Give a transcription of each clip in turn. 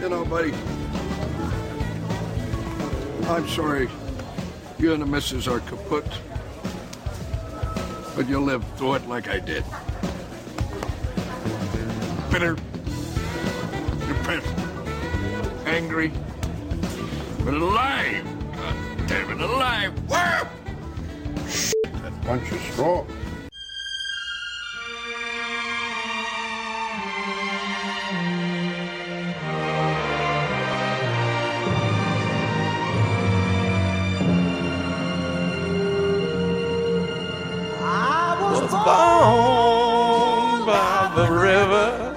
You know, buddy, I'm sorry you and the missus are kaput, but you lived through it like I did. Bitter, depressed, angry, but alive. God damn it, alive. Whoa! Shit, that punch is strong. Born by the river.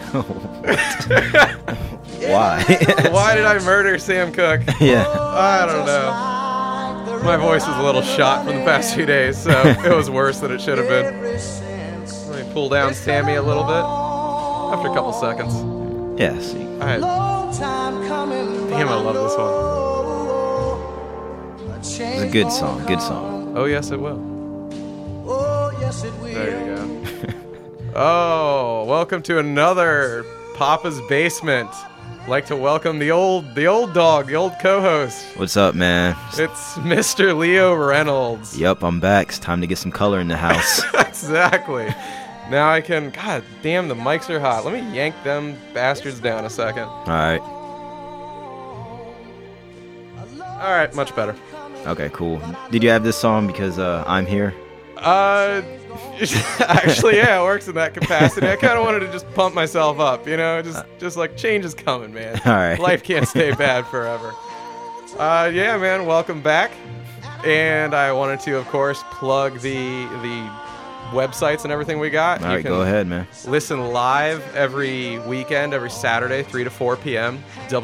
Why? Why did I murder Sam Cooke? Yeah. I don't know. My voice was a little shot from the past few days, so it was worse than it should have been. Let me pull down Sammy a little bit after a couple seconds. Yeah, see. Damn, I love this one. It's a good song. Good song. Oh, yes, it will. There you go. Oh, welcome to another Papa's Basement. Like to welcome the old dog, the old co-host. What's up, man? It's Mr. Leo Reynolds. Yep, I'm back. It's time to get some color in the house. Exactly. Now I can. God damn, the mics are hot. Let me yank them bastards down a second. All right. All right, much better. Okay, cool. Did you have this song because I'm here? Actually, yeah, it works in that capacity. I kind of wanted to just pump myself up, you know, just like change is coming, man. All right. Life can't stay bad forever. Yeah, man, welcome back. And I wanted to, of course, plug the websites and everything we got. All right, go ahead, man. Listen live every weekend, every Saturday, 3 to 4 p.m.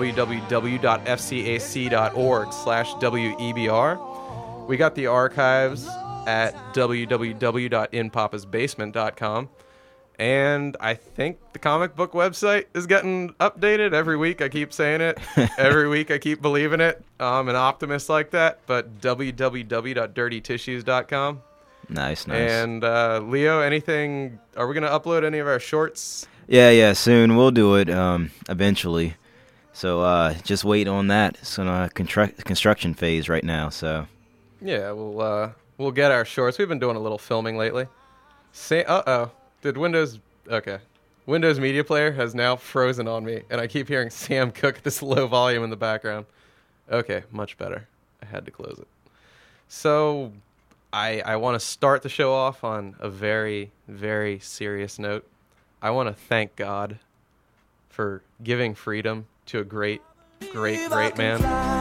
www.fcac.org/WEBR. We got the archives at www.inpapasbasement.com. And I think the comic book website is getting updated every week. I keep saying it. Every week I keep believing it. I'm an optimist like that. But www.dirtytissues.com. Nice. And Leo, anything? Are we going to upload any of our shorts? Yeah, soon. We'll do it eventually. So just wait on that. It's in a construction phase right now. So yeah, we'll get our shorts. We've been doing a little filming lately. Did Windows Media Player has now frozen on me, and I keep hearing Sam Cooke at this low volume in the background. Okay, much better. I had to close it. So I want to start the show off on a very, very serious note. I want to thank God for giving freedom to a great man.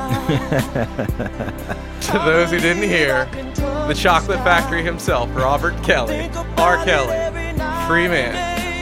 To those who didn't hear, the Chocolate Factory himself, Robert Kelly, R. Kelly, free man.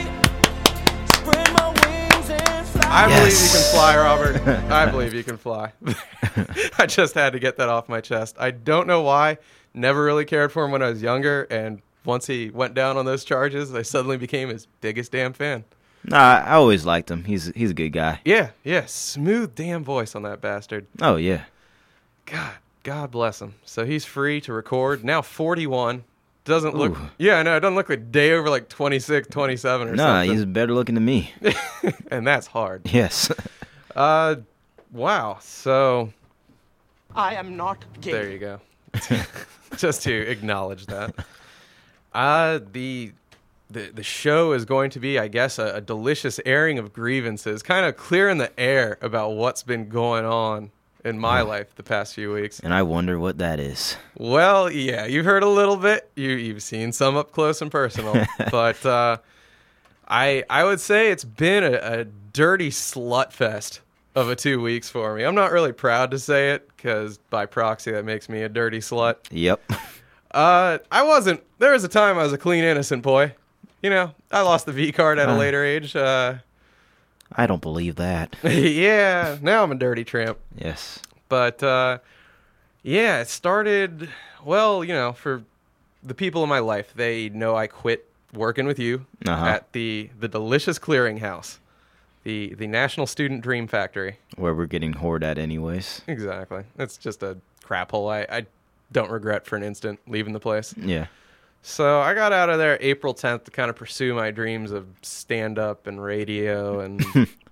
I believe you can fly, Robert. I believe you can fly. I just had to get that off my chest. I don't know why. Never really cared for him when I was younger, and once he went down on those charges, I suddenly became his biggest damn fan. Nah, I always liked him. He's a good guy. Yeah, smooth damn voice on that bastard. Oh, yeah. God bless him. So he's free to record. Now 41. Doesn't look... Ooh. Yeah, I know. It doesn't look like a day over like 26, 27 or something. Nah, he's better looking than me. And that's hard. Yes. Wow. So... I am not gay. There you go. Just to acknowledge that. The show is going to be, I guess, a delicious airing of grievances, kind of clearing the air about what's been going on in my life the past few weeks. And I wonder what that is. Well, yeah, you've heard a little bit. You've seen some up close and personal. But I would say it's been a dirty slut fest of a 2 weeks for me. I'm not really proud to say it, because by proxy that makes me a dirty slut. Yep. There was a time I was a clean, innocent boy. You know, I lost the V card at a later age. I don't believe that. Yeah, now I'm a dirty tramp. Yes. But, yeah, it started, well, you know, for the people in my life, they know I quit working with you at the delicious clearinghouse, the National Student Dream Factory. Where we're getting whored at anyways. Exactly. It's just a crap hole. I don't regret for an instant leaving the place. Yeah. So I got out of there April 10th to kind of pursue my dreams of stand-up and radio and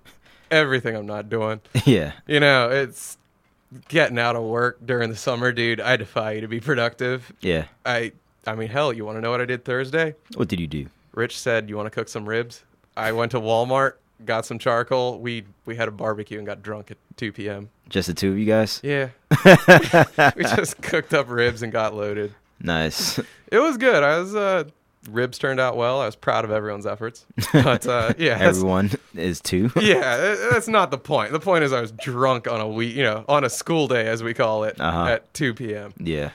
everything I'm not doing. Yeah. You know, it's getting out of work during the summer, dude. I defy you to be productive. Yeah. I mean, hell, you want to know what I did Thursday? What did you do? Rich said, "You want to cook some ribs?" I went to Walmart, got some charcoal. We had a barbecue and got drunk at 2 p.m. Just the two of you guys? Yeah. We just cooked up ribs and got loaded. Nice. It was good. Ribs turned out well. I was proud of everyone's efforts. But yeah, Everyone is two. yeah, that's not the point. The point is I was drunk on on a school day, as we call it, at 2 p.m. Yeah.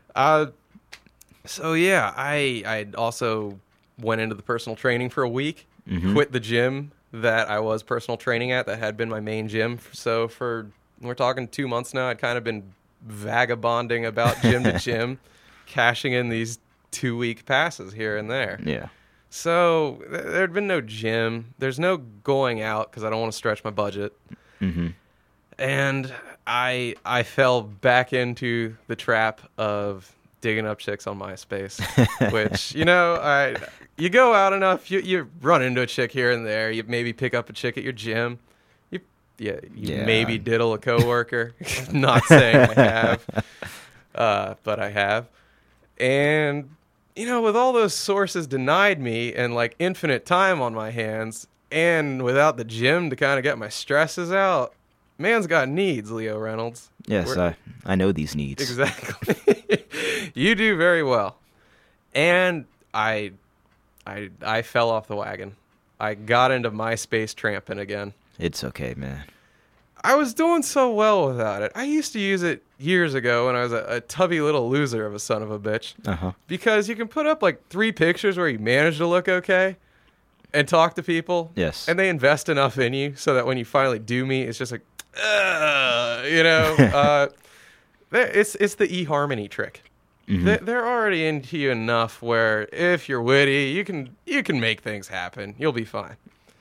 So yeah, I also went into the personal training for a week, quit the gym that I was personal training at that had been my main gym. So we're talking 2 months now, I'd kind of been vagabonding about gym to gym, cashing in these 2-week passes here and there. Yeah. So there'd been no gym. There's no going out because I don't want to stretch my budget. Mm-hmm. And I fell back into the trap of digging up chicks on MySpace, which, you go out enough, you run into a chick here and there. You maybe pick up a chick at your gym. You maybe diddle a coworker. Not saying I have, but I have. And, with all those sources denied me and like infinite time on my hands and without the gym to kind of get my stresses out, man's got needs, Leo Reynolds. Yes, I know these needs. Exactly. You do very well. And I fell off the wagon. I got into MySpace tramping again. It's okay, man. I was doing so well without it. I used to use it years ago when I was a tubby little loser of a son of a bitch. Uh-huh. Because you can put up like 3 pictures where you manage to look okay and talk to people. Yes. And they invest enough in you so that when you finally do meet, it's just like, it's the eHarmony trick. Mm-hmm. They're already into you enough where if you're witty, you can make things happen. You'll be fine.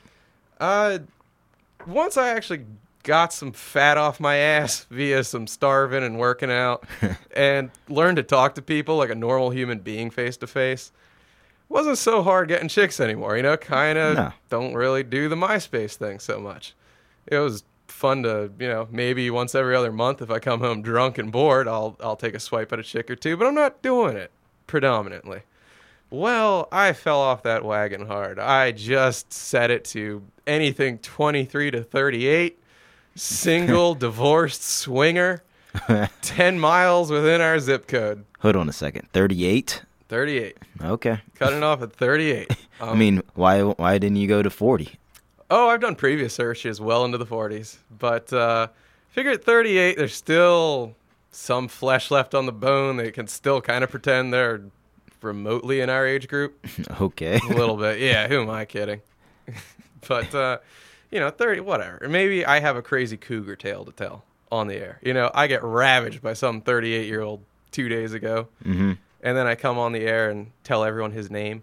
Once I actually got some fat off my ass via some starving and working out and learned to talk to people like a normal human being face to face, wasn't so hard getting chicks anymore. Kind of don't really do the MySpace thing so much. It was fun to, maybe once every other month if I come home drunk and bored, I'll take a swipe at a chick or two, but I'm not doing it predominantly. Well, I fell off that wagon hard. I just set it to anything 23 to 38, single, divorced, swinger, 10 miles within our zip code. Hold on a second. 38? 38. Okay. Cutting off at 38. I mean, why didn't you go to 40? Oh, I've done previous searches well into the 40s, but figure at 38, there's still some flesh left on the bone. They can still kind of pretend they're remotely in our age group. Okay. A little bit. Yeah, who am I kidding? But, 30, whatever. Maybe I have a crazy cougar tale to tell on the air. I get ravaged by some 38-year-old 2 days ago, and then I come on the air and tell everyone his name.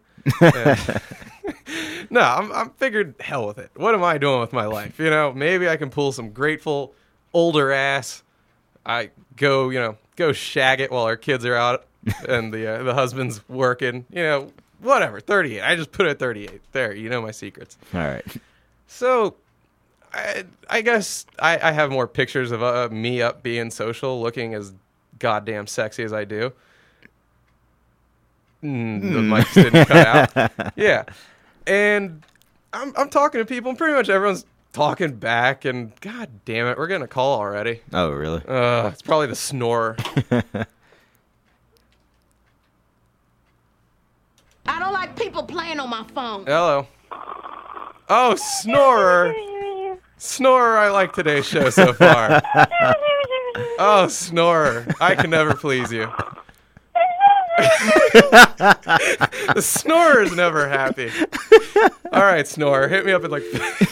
No, I'm figured hell with it. What am I doing with my life? Maybe I can pull some grateful older ass. I go shag it while our kids are out and the husband's working. Whatever. 38. I just put it at 38. There, my secrets. All right. So, I guess I have more pictures of me up being social, looking as goddamn sexy as I do. The mics didn't cut out. Yeah. And I'm talking to people, and pretty much everyone's talking back, and god damn it, we're getting a call already. Oh, really? It's probably the snorer. I don't like people playing on my phone. Hello. Oh, snorer. Snorer, I like today's show so far. Oh, snorer. I can never please you. The snorer is never happy. All right, snorer, hit me up at like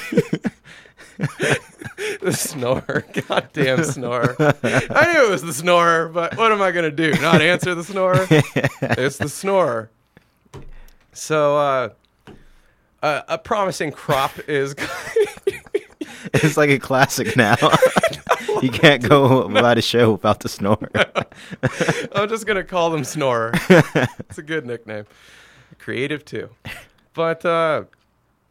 the snorer. Goddamn snorer. I knew it was the snorer, but what am I gonna do? Not answer the snorer? It's the snorer. So, a promising crop is. It's like a classic now. You can't go without a show without the snorer. I'm just going to call them Snorer. It's a good nickname. Creative, too. But,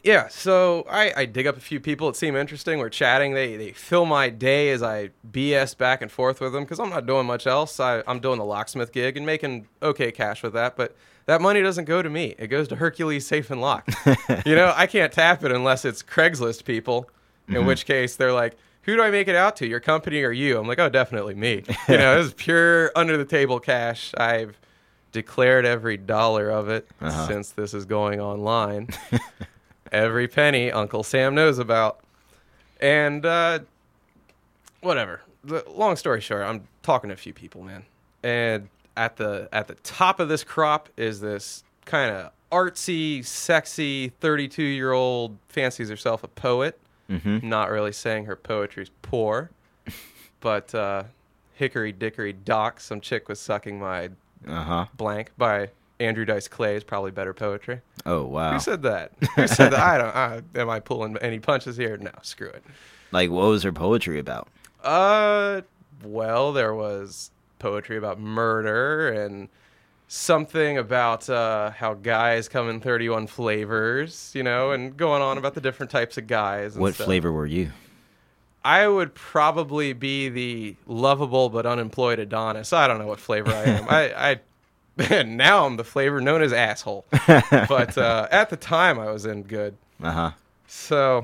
Yeah, so I dig up a few people that seem interesting. We're chatting. They fill my day as I BS back and forth with them because I'm not doing much else. I'm doing the locksmith gig and making okay cash with that, but that money doesn't go to me. It goes to Hercules Safe and Lock. I can't tap it unless it's Craigslist people, in which case they're like, who do I make it out to, your company or you? I'm like, oh, definitely me. This is pure under-the-table cash. I've declared every dollar of it since this is going online. Every penny Uncle Sam knows about. And whatever. Long story short, I'm talking to a few people, man. And at the top of this crop is this kind of artsy, sexy 32-year-old fancies herself a poet. Not really saying her poetry's poor, but Hickory Dickory Dock, some chick was sucking my blank by Andrew Dice Clay is probably better poetry. Oh, wow. Who said that? Who said that? Am I pulling any punches here? No, screw it. Like, what was her poetry about? Well, there was poetry about murder and something about how guys come in 31 flavors, and going on about the different types of guys. And what stuff. flavor were you? I would probably be the lovable but unemployed Adonis. I don't know what flavor I am. Now I'm the flavor known as asshole. But at the time, I was in good. So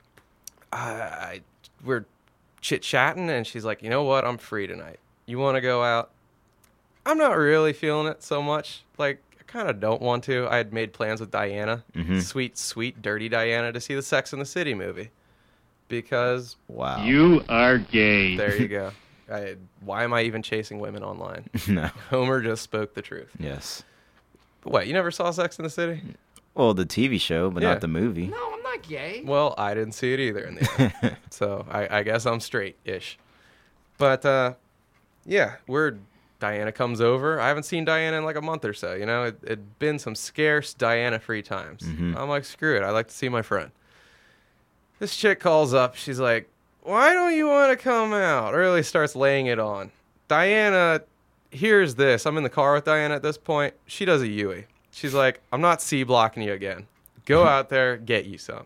we're chit-chatting, and she's like, you know what? I'm free tonight. You want to go out? I'm not really feeling it so much. Like, I kind of don't want to. I had made plans with Diana, sweet, sweet, dirty Diana, to see the Sex and the City movie. Because... Wow. You are gay. There you go. Why am I even chasing women online? No. Homer just spoke the truth. Yes. What, you never saw Sex and the City? Well, the TV show, but Yeah. not the movie. No, I'm not gay. Well, I didn't see it either in the end. So I guess I'm straight-ish. But, yeah, Diana comes over. I haven't seen Diana in like a month or so, It'd been some scarce Diana-free times. I'm like, screw it. I like to see my friend. This chick calls up. She's like, why don't you want to come out? Really starts laying it on. Diana, here's this. I'm in the car with Diana at this point. She does a Yui. She's like, I'm not C-blocking you again. Go out there, get you some.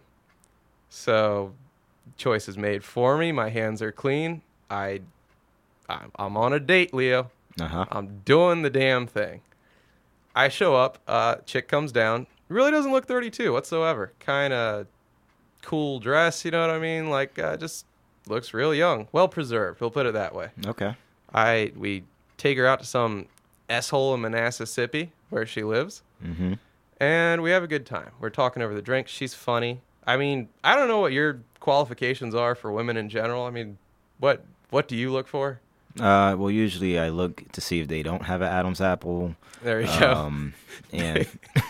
So, choice is made for me. My hands are clean. I'm on a date, Leo. I'm doing the damn thing. I show up. Chick comes down. Really doesn't look 32 whatsoever. Kind of cool dress, you know what I mean? Like, just looks real young. Well preserved, we'll put it that way. Okay. We take her out to some S-hole in Manassasippi, where she lives. And we have a good time. We're talking over the drinks. She's funny. I mean, I don't know what your qualifications are for women in general. I mean, what do you look for? Well, usually I look to see if they don't have an Adam's apple. There you go. And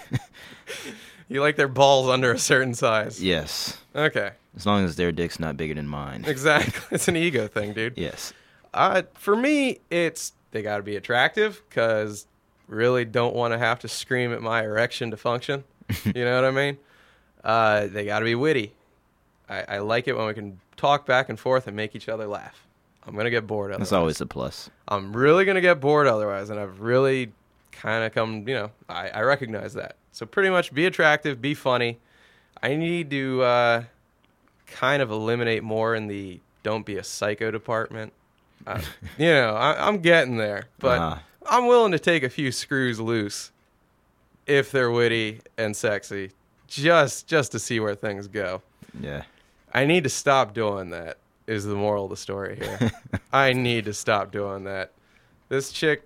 you like their balls under a certain size. yes, Okay. as long as their dick's not bigger than mine. Exactly. It's an ego thing, dude. Yes. For me, they got to be attractive because really don't want to have to scream at my erection to function. You know what I mean? They got to be witty. I like it when we can talk back and forth and make each other laugh. I'm going to get bored otherwise. That's always a plus. I'm really going to get bored otherwise, and I've really kind of come, I recognize that. So pretty much be attractive, be funny. I need to kind of eliminate more in the don't be a psycho department. I'm getting there, but I'm willing to take a few screws loose if they're witty and sexy, just to see where things go. Yeah. I need to stop doing that, is the moral of the story here. I need to stop doing that. This chick,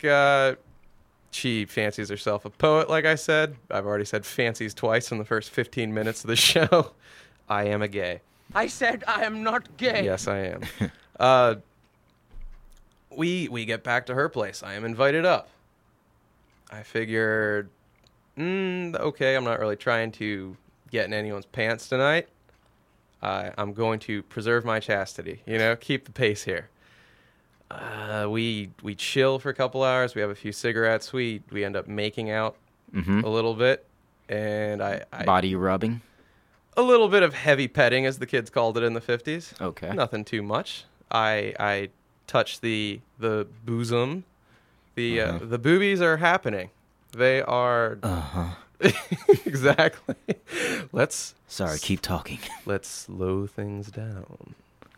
she fancies herself a poet, like I said. I've already said fancies twice in the first 15 minutes of the show. I am a gay. I said I am not gay. Yes, I am. We get back to her place. I am invited up. I figured, okay, I'm not really trying to get in anyone's pants tonight. I'm going to preserve my chastity, keep the pace here. We chill for a couple hours. We have a few cigarettes. We end up making out a little bit, and I Body rubbing. a little bit of heavy petting, as the kids called it in the 50s. Okay. Nothing too much. I touch the bosom. The boobies are happening. They are Exactly. Let's Sorry, keep talking. let's slow things down.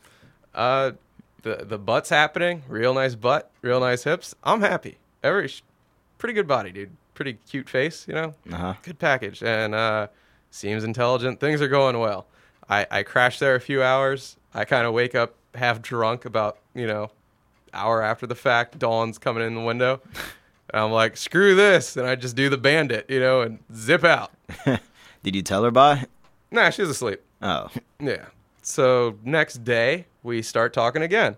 The butt's happening. Real nice butt. Real nice hips. I'm happy. Pretty good body, dude. Pretty cute face. Uh-huh. Good package. And seems intelligent. Things are going well. I crashed there a few hours. I kind of wake up half drunk about hour after the fact. Dawn's coming in the window. And I'm like, screw this. And I just do the bandit, and zip out. Did you tell her bye? Nah, she's asleep. Oh. Yeah. So next day, we start talking again.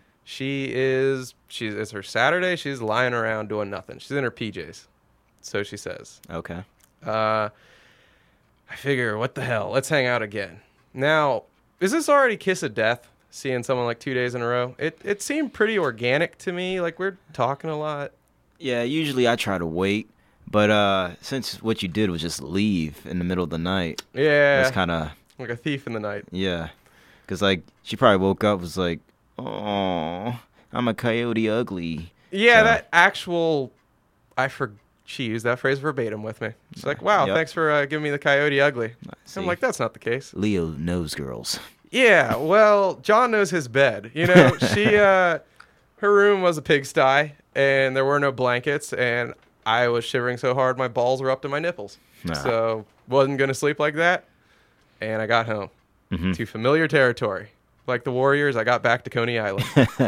It's her Saturday. She's lying around doing nothing. She's in her PJs. So she says. Okay. I figure, what the hell? Let's hang out again. Now, is this already kiss of death? Seeing someone like 2 days in a row? It seemed pretty organic to me. Like, we're talking a lot. Yeah, usually I try to wait, but since what you did was just leave in the middle of the night, Yeah. that's kind of, Like a thief in the night. yeah. Because, like, she probably woke up, was like, oh, I'm a coyote ugly. Yeah, So- that actual... She used that phrase verbatim with me. She's like, wow, Yep. thanks for giving me the coyote ugly. See, I'm like, that's not the case. Leo knows girls. Yeah, well, John knows his bed. Her room was a pigsty, and there were no blankets, and I was shivering so hard my balls were up to my nipples. Nah. So wasn't going to sleep like that, and I got home Mhm. to familiar territory. Like the Warriors, I got back to Coney Island.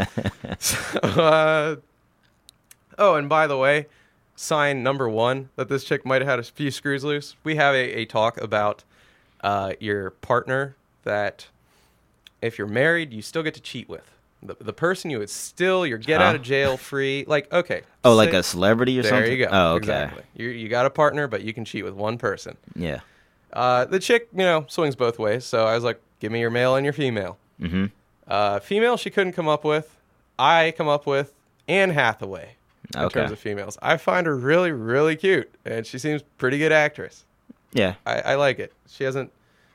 Oh, and by the way, sign number one that this chick might have had a few screws loose. We have a talk about your partner that if you're married, you still get to cheat with. The person you would still, you're get out of jail free. Like, okay. Oh, like say- a celebrity or There something? you go. Oh, okay. Exactly. You got a partner, but you can cheat with one person. Yeah. The chick, swings both ways. So I was like, give me your male and your female. Mm-hmm. Female she couldn't come up with. I come up with Anne Hathaway in Okay. terms of females. I find her really, really cute, and she seems pretty good actress. Yeah. I like it. She isn't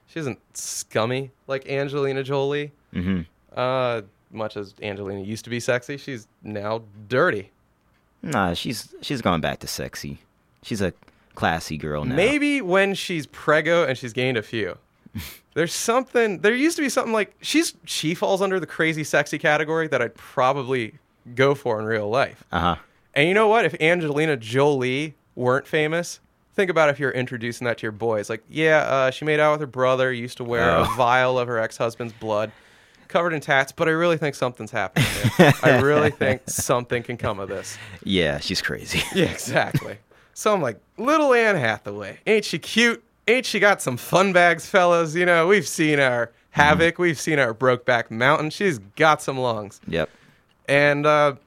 scummy like Angelina Jolie. Mm-hmm. Much as Angelina used to be sexy, she's now dirty. Nah, she's gone back to sexy. She's a classy girl now. Maybe when she's preggo and she's gained a few. There used to be something like she falls under the crazy sexy category that I'd probably go for in real life. Uh-huh. And you know what? If Angelina Jolie weren't famous, think about if you're introducing that to your boys. Like, she made out with her brother, used to wear a vial of her ex-husband's blood, covered in tats, but I really think something's happening here. I really think something can come of this. Yeah, she's crazy. Yeah, exactly. So I'm like, little Anne Hathaway. Ain't she cute? Ain't she got some fun bags, fellas? We've seen our Havoc. We've seen our Brokeback Mountain. She's got some lungs. Yep. And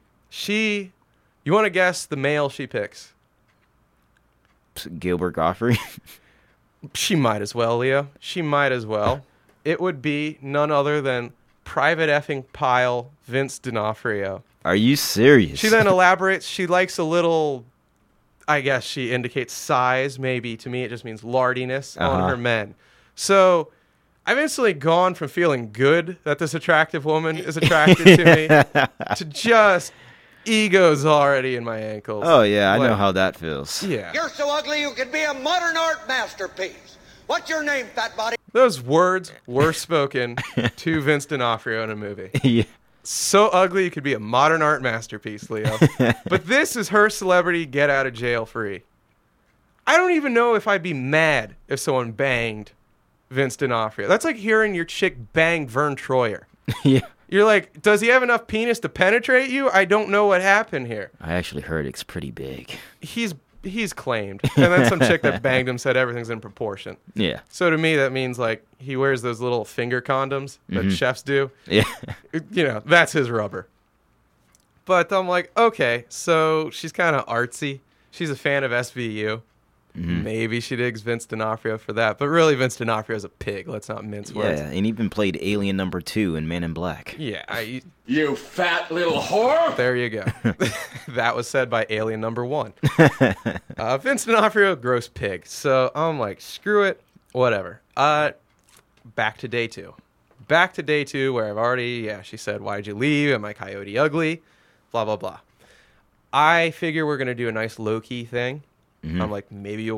you want to guess the male she picks? Gilbert Gottfried. She might as well, Leo. She might as well. It would be none other than private effing pile Vince D'Onofrio. Are you serious? She then elaborates. She likes a little, I guess she indicates size, maybe. To me, it just means lardiness on her men. So I've instantly gone from feeling good that this attractive woman is attracted to me to just ego's already in my ankles. Oh, yeah, I know Like, how that feels. Yeah. You're so ugly you could be a modern art masterpiece. What's your name, fat body? Those words were spoken to Vince D'Onofrio in a movie. Yeah. So ugly, you could be a modern art masterpiece, Leo. But this is her celebrity get out of jail free. I don't even know if I'd be mad if someone banged Vince D'Onofrio. That's like hearing your chick bang Vern Troyer. Yeah. You're like, does he have enough penis to penetrate you? I don't know what happened here. I actually heard it's pretty big. He's claimed. And then some chick that banged him said everything's in proportion. Yeah. So to me, that means like he wears those little finger condoms that chefs do. Yeah. That's his rubber. But I'm like, okay, so she's kind of artsy. She's a fan of SVU. Maybe she digs Vince D'Onofrio for that. But really, Vince D'Onofrio's a pig. Let's not mince words. Yeah, and even played Alien number 2 in Men in Black. Yeah, You fat little whore! there you go. That was said by Alien number 1. Vince D'Onofrio, gross pig. So I'm like, screw it, whatever. Back to day 2. Back to day 2 where I've already, she said, why'd you leave? Am I coyote ugly? Blah, blah, blah. I figure we're going to do a nice low-key thing. I'm like, maybe you'll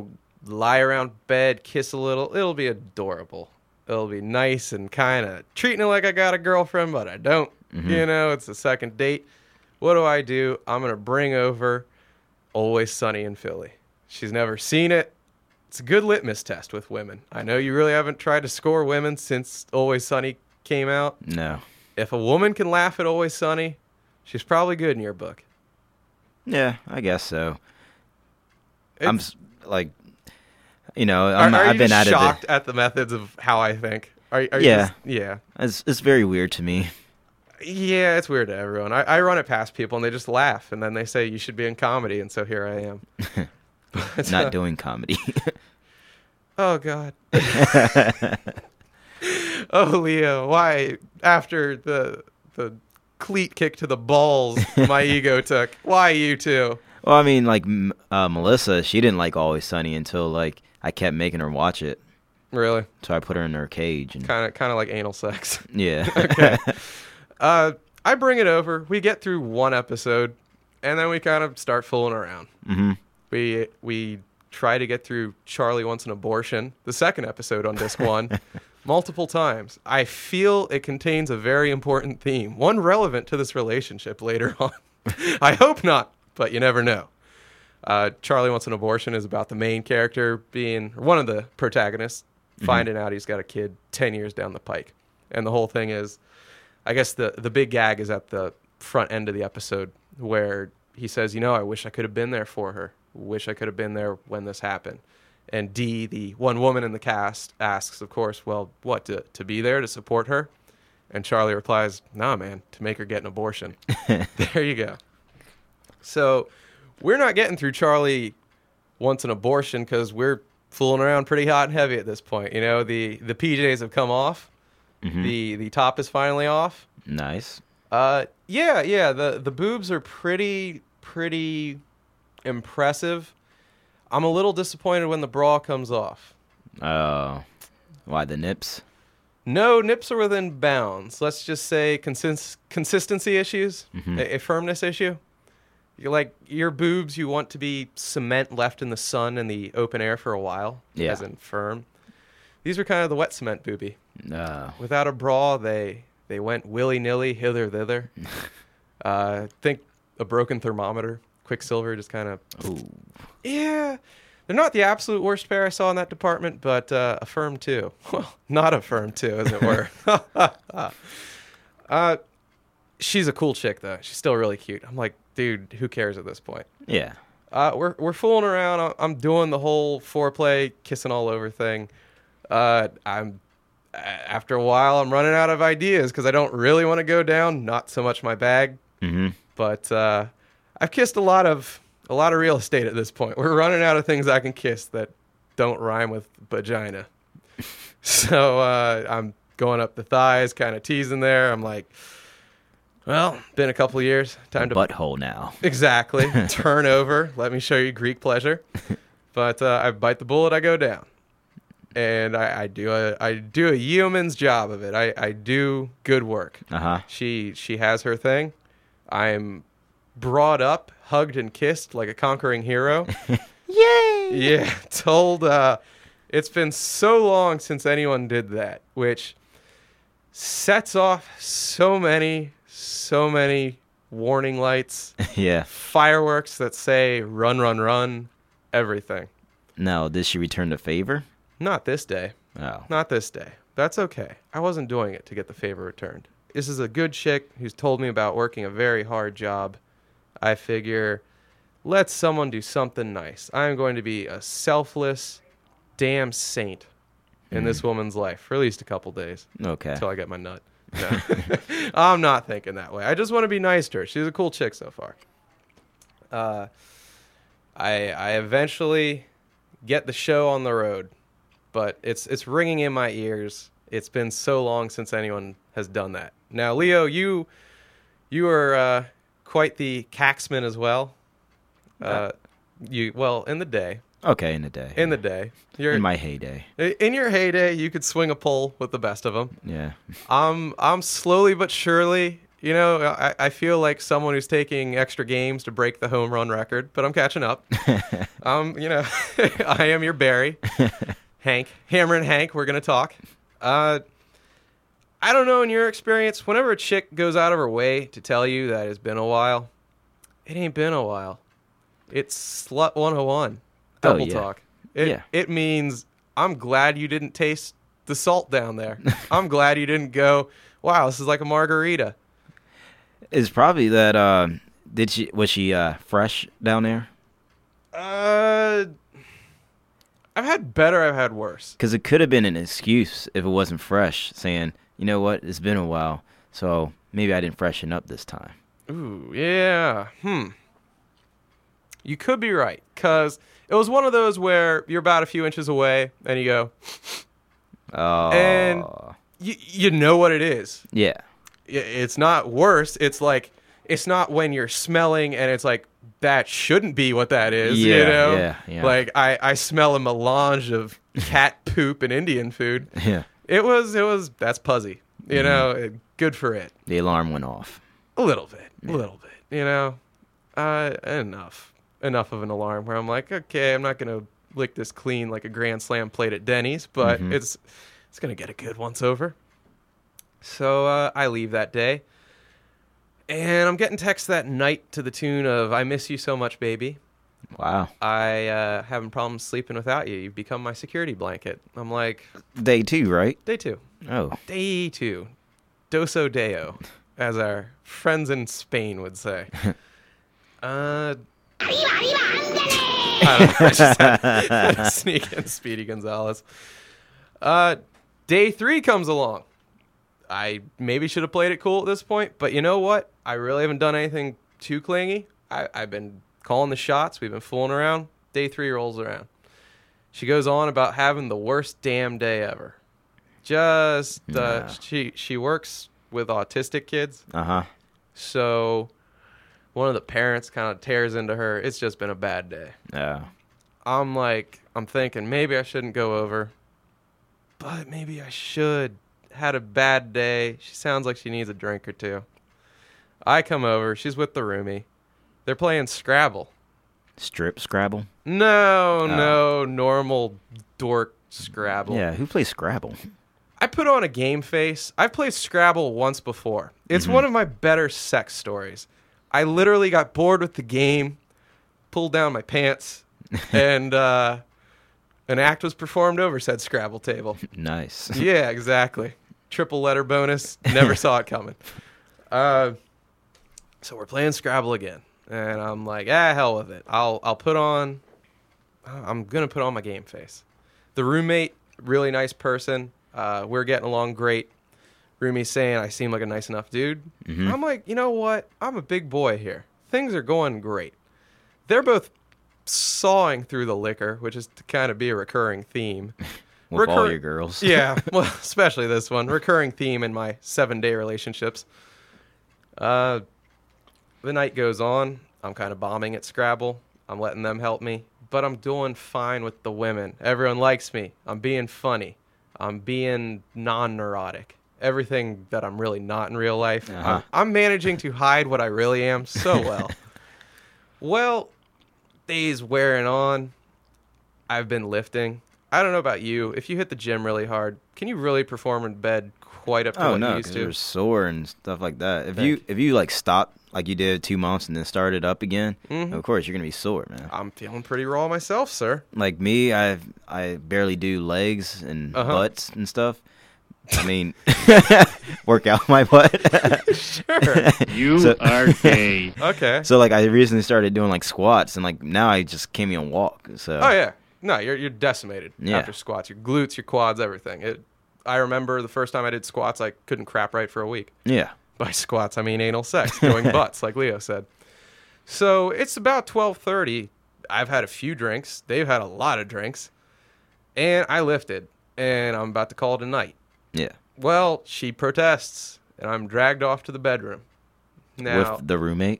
lie around bed, kiss a little. It'll be adorable. It'll be nice and kind of treating it like I got a girlfriend, but I don't. You know, it's a second date. What do? I'm going to bring over Always Sunny in Philly. She's never seen it. It's a good litmus test with women. I know you really haven't tried to score women since Always Sunny came out. No. If a woman can laugh at Always Sunny, she's probably good in your book. Yeah, I guess so. It's- I've been out of shocked at the methods of how I think? Are you Yeah. Yeah. It's very weird to me. Yeah, it's weird to everyone. I run it past people, and they just laugh, and then they say, you should be in comedy, and so here I am. But, Not doing comedy. Oh, God. Oh, Leo, why, after the cleat kick to the balls my ego took, why you two? Well, I mean, like Melissa, she didn't like Always Sunny until like I kept making her watch it. Really? So I put her in her cage. And Kind of like anal sex. yeah. Okay. I bring it over. We get through one episode, and then we kind of start fooling around. hmm We try to get through Charlie Wants an Abortion, the second episode on disc 1, multiple times. I feel it contains a very important theme, one relevant to this relationship later on. I hope not, but you never know. Charlie Wants an Abortion is about the main character one of the protagonists, finding out he's got a kid 10 years down the pike. And the whole thing is, I guess the big gag is at the front end of the episode where he says, I wish I could have been there for her. Wish I could have been there when this happened. And Dee, the one woman in the cast, asks, of course, well, what, to be there to support her? And Charlie replies, nah, man, to make her get an abortion. There you go. So we're not getting through Charlie Wants an Abortion because we're fooling around pretty hot and heavy at this point. The PJs have come off. The top is finally off. Nice. Yeah. The boobs are pretty impressive. I'm a little disappointed when the bra comes off. Oh. Why, the nips? No, nips are within bounds. Let's just say consistency issues, a firmness issue. Your boobs, you want to be cement left in the sun and the open air for a while, as in firm. These are kind of the wet cement boobie. Without a bra, they went willy-nilly, hither, thither. Think a broken thermometer. Quicksilver just kind of... Yeah. They're not the absolute worst pair I saw in that department, but a firm 2. Well, not a firm 2, as it were. She's a cool chick, though. She's still really cute. I'm like, dude, who cares at this point? Yeah. We're fooling around. I'm doing the whole foreplay, kissing all over thing. After a while, I'm running out of ideas because I don't really want to go down. Not so much my bag, but I've kissed a lot of real estate at this point. We're running out of things I can kiss that don't rhyme with vagina. So I'm going up the thighs, kind of teasing there. I'm like, well, been a couple of years. Time to butthole now. Exactly. Turn over. Let me show you Greek pleasure. But I bite the bullet. I go down. And I do a yeoman's job of it. I do good work. She has her thing. I'm brought up, hugged and kissed like a conquering hero. Yay! Yeah, told it's been so long since anyone did that, which sets off so many warning lights. Yeah. Fireworks that say run, run, run, everything. Now, did she return the favor? Not this day. Oh. Not this day. That's okay. I wasn't doing it to get the favor returned. This is a good chick who's told me about working a very hard job. I figure, let someone do something nice. I'm going to be a selfless damn saint in this woman's life for at least a couple days. Okay. Until I get my nut. No. I'm not thinking that way. I just want to be nice to her. She's a cool chick so far. I eventually get the show on the road, but it's ringing in my ears. It's been so long since anyone has done that. Now, Leo, you are quite the caxman as well. In the day. Okay, in the day. In the day. In my heyday. In your heyday, you could swing a pole with the best of them. Yeah. I'm slowly but surely, You know, I feel like someone who's taking extra games to break the home run record, but I'm catching up. You know, I am your Barry. Hank. Hammer and Hank, we're going to talk. I don't know, in your experience, whenever a chick goes out of her way to tell you that it's been a while, it ain't been a while. It's Slut 101. Double talk. It means, I'm glad you didn't taste the salt down there. I'm glad you didn't go, wow, this is like a margarita. It's probably that, was she fresh down there? I've had better, I've had worse. Because it could have been an excuse if it wasn't fresh, saying, you know what, it's been a while, so maybe I didn't freshen up this time. Ooh, yeah. You could be right, because it was one of those where you're about a few inches away, and you go, Oh. and you know what it is. Yeah. It's not worse. It's like, it's not when you're smelling and it's like, that shouldn't be what that is, Yeah, you know? yeah. Like, I smell a melange of cat poop and Indian food. Yeah. It was, that's puzzy, you know? Good for it. The alarm went off. A little bit, you know? Enough of an alarm where I'm like, okay, I'm not going to lick this clean like a Grand Slam plate at Denny's, but it's going to get a good once over. So I leave that day, and I'm getting texts that night to the tune of, I miss you so much, baby. Wow. I having problems sleeping without you. You've become my security blanket. I'm like, Day 2, right? day 2. Oh. Day 2. Doso Deo, as our friends in Spain would say. I don't know. I just had to sneak in Speedy Gonzalez. Day 3 comes along. I maybe should have played it cool at this point, but you know what? I really haven't done anything too clingy. I've been calling the shots. We've been fooling around. Day 3 rolls around. She goes on about having the worst damn day ever. Just, she works with autistic kids. Uh-huh. So one of the parents kind of tears into her. It's just been a bad day. Yeah. I'm thinking maybe I shouldn't go over, but maybe I should. Had a bad day. She sounds like she needs a drink or two. I come over. She's with the roomie. They're playing Scrabble. Strip Scrabble? No, normal dork Scrabble. Yeah, who plays Scrabble? I put on a game face. I've played Scrabble once before. It's one of my better sex stories. I literally got bored with the game, pulled down my pants, and an act was performed over said Scrabble table. Nice. Yeah, exactly. Triple letter bonus. Never saw it coming. So we're playing Scrabble again. And I'm like, hell with it. I'm going to put on my game face. The roommate, really nice person. We're getting along great. Roomie's saying I seem like a nice enough dude. I'm like, you know what? I'm a big boy here. Things are going great. They're both sawing through the liquor, which is to kind of be a recurring theme. With all your girls. Yeah, well, especially this one. Recurring theme in my 7-day relationships. The night goes on. I'm kind of bombing at Scrabble. I'm letting them help me. But I'm doing fine with the women. Everyone likes me. I'm being funny. I'm being non-neurotic. Everything that I'm really not in real life. I'm managing to hide what I really am so well. Well, days wearing on. I've been lifting. I don't know about you. If you hit the gym really hard, can you really perform in bed quite up to what you used to? You're sore and stuff like that. If you like stop like you did 2 months and then started up again, of course you're gonna be sore, man. I'm feeling pretty raw myself, sir. Like me, I barely do legs and butts and stuff. I mean, work out my butt. Sure. You are gay. Okay. So like I recently started doing like squats and like now I just can't even walk. So. Oh yeah. No, you're decimated Yeah. after squats. Your glutes, your quads, everything. I remember the first time I did squats, I couldn't crap right for a week. Yeah. By squats, I mean anal sex, doing butts, like Leo said. So it's about 12:30. I've had a few drinks. They've had a lot of drinks. And I lifted, and I'm about to call it a night. Yeah. Well, she protests, and I'm dragged off to the bedroom. Now, With the roommate?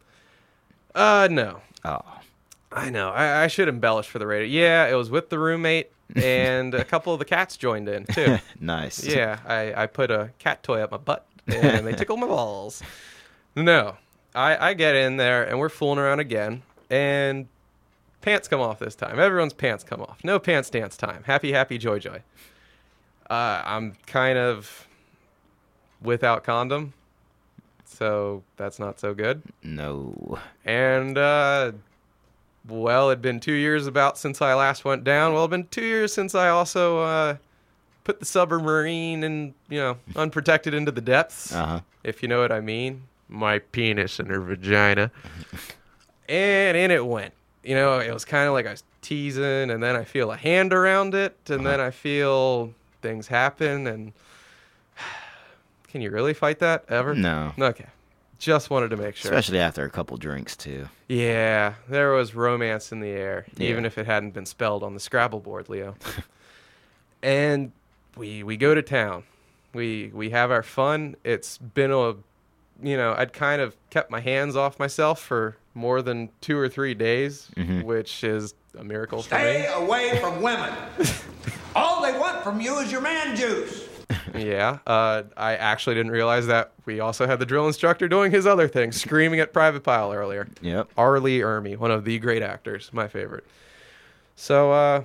no. Oh. I know. I should embellish for the radio. Yeah, it was with the roommate, and a couple of the cats joined in, too. Nice. Yeah, I put a cat toy up my butt. and they tickle my balls. No, I get in there, and we're fooling around again, and pants come off this time. Everyone's pants come off. No pants dance time. Happy, happy, joy, joy. I'm kind of without condom, so that's not so good. No. And, well, it'd been 2 years about since I last went down. Well, it'd been 2 years since I also put the submarine and, unprotected into the depths, if you know what I mean. My penis in her vagina. And in it went. It was kind of like I was teasing, and then I feel a hand around it, and then I feel things happen, and can you really fight that ever? No. Okay. Just wanted to make sure. Especially after a couple drinks, too. Yeah, there was romance in the air, Yeah. even if it hadn't been spelled on the Scrabble board, Leo. And we go to town. We have our fun. It's been I'd kind of kept my hands off myself for more than 2 or 3 days, which is a miracle for me. Stay away from women. All they want from you is your man juice. Yeah, I actually didn't realize that we also had the drill instructor doing his other thing, screaming at Private Pile earlier. Yep. R. Lee Ermey, one of the great actors, my favorite. So,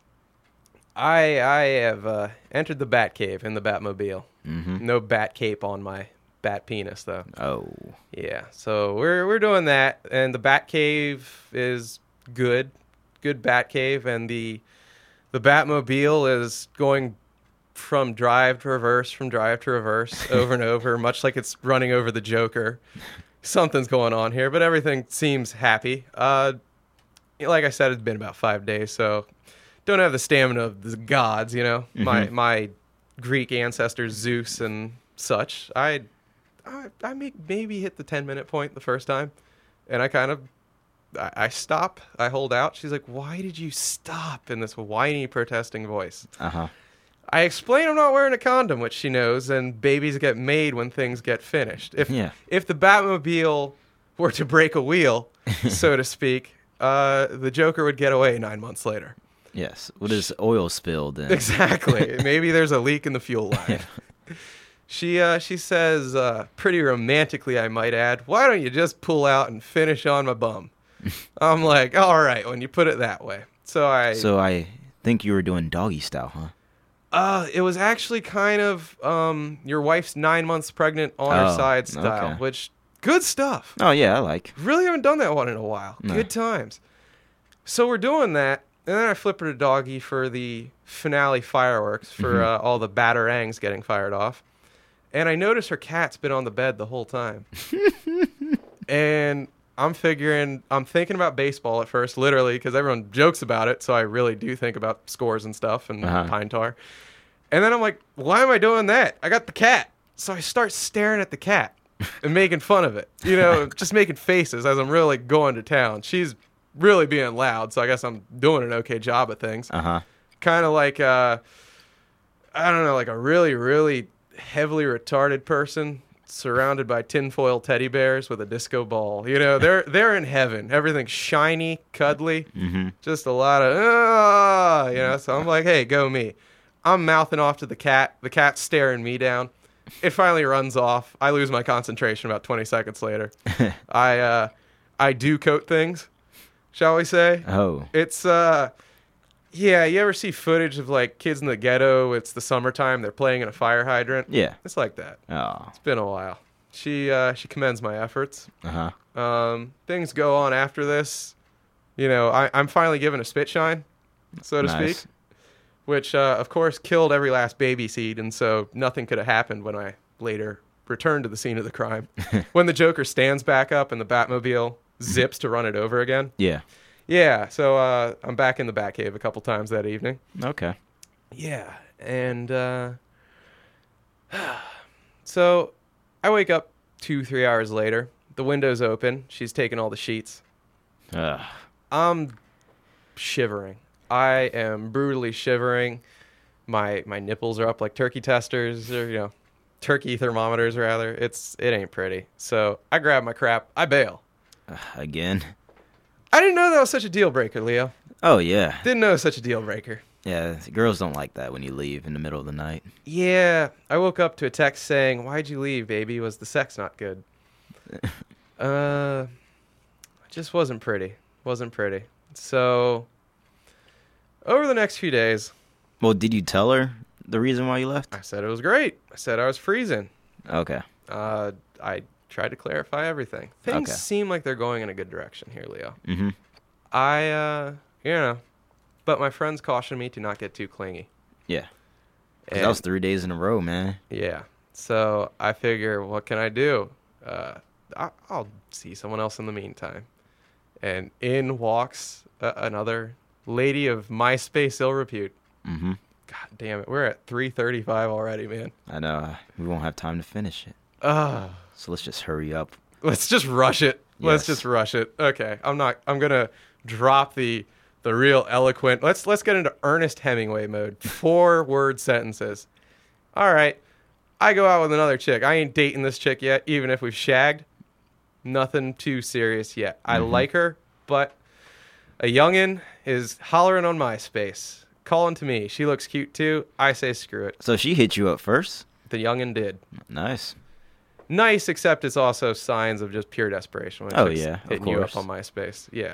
I have entered the Bat Cave in the Batmobile. No bat cape on my bat penis, though. Oh. Yeah, so we're doing that, and the Bat Cave is good Bat Cave, and the Batmobile is going from drive to reverse, over and over, much like it's running over the Joker. Something's going on here, but everything seems happy. Like I said, it's been about 5 days, so don't have the stamina of the gods, my Greek ancestors, Zeus and such. I maybe hit the 10-minute point the first time, and I stop, I hold out. She's like, "Why did you stop?" in this whiny, protesting voice. I explain I'm not wearing a condom, which she knows, and babies get made when things get finished. If the Batmobile were to break a wheel, so to speak, the Joker would get away 9 months later. Yes. What is oil spilled then? Exactly. Maybe there's a leak in the fuel line. She says, pretty romantically, I might add, "Why don't you just pull out and finish on my bum?" I'm like, all right, when you put it that way. So I think you were doing doggy style, huh? It was actually kind of your wife's 9 months pregnant on her side style, okay. which good stuff. Oh, yeah, I like. Really haven't done that one in a while. No. Good times. So we're doing that, and then I flip her to doggy for the finale fireworks for all the batarangs getting fired off. And I notice her cat's been on the bed the whole time. And I'm thinking about baseball at first, literally, because everyone jokes about it, so I really do think about scores and stuff and pine tar. And then I'm like, why am I doing that? I got the cat. So I start staring at the cat and making fun of it. Just making faces as I'm really going to town. She's really being loud, so I guess I'm doing an okay job of things. Kind of like, I don't know, like a really, really heavily retarded person surrounded by tinfoil teddy bears with a disco ball. They're in heaven. Everything's shiny, cuddly, just a lot of, so I'm like, hey, go me. I'm mouthing off to the cat. The cat's staring me down. It finally runs off. I lose my concentration about 20 seconds later. I do coat things, shall we say. Oh. It's, yeah, you ever see footage of, like, kids in the ghetto? It's the summertime. They're playing in a fire hydrant. Yeah. It's like that. Oh. It's been a while. She commends my efforts. Uh-huh. Things go on after this. I'm finally given a spit shine, so to Nice. speak, which, of course, killed every last baby seed, and so nothing could have happened when I later returned to the scene of the crime. When the Joker stands back up and the Batmobile zips to run it over again. Yeah. Yeah, so I'm back in the Batcave a couple times that evening. Okay. Yeah, and so I wake up 2-3 hours later. The window's open. She's taking all the sheets. I'm shivering. I am brutally shivering. My nipples are up like turkey testers, or turkey thermometers rather. It ain't pretty. So I grab my crap. I bail. Again. I didn't know that was such a deal breaker, Leo. Oh, yeah. Didn't know it was such a deal breaker. Yeah, girls don't like that when you leave in the middle of the night. Yeah, I woke up to a text saying, "Why'd you leave, baby? Was the sex not good?" It just wasn't pretty. Wasn't pretty. So, over the next few days, Well, did you tell her the reason why you left? I said it was great. I said I was freezing. Okay. I tried to clarify everything. Things Okay. seem like they're going in a good direction here, Leo. Mm-hmm. But my friends cautioned me to not get too clingy. Yeah. 'Cause And- that was 3 days in a row, man. Yeah. So I figure, what can I do? I'll see someone else in the meantime. And in walks another lady of MySpace ill repute. Mm-hmm. God damn it. We're at 3:35 already, man. I know. We won't have time to finish it. Ah. So let's just hurry up. Let's just rush it. Let's Yes. just rush it. Okay. I'm going to drop the real eloquent. Let's get into Ernest Hemingway mode. 4-word sentences. All right. I go out with another chick. I ain't dating this chick yet, even if we've shagged. Nothing too serious yet. I like her, but a youngin' is hollering on MySpace, calling to me. She looks cute too. I say screw it. So she hit you up first? The youngin' did. Nice. Nice, except it's also signs of just pure desperation when Oh, chicks yeah, of hitting you up course. on MySpace. Yeah.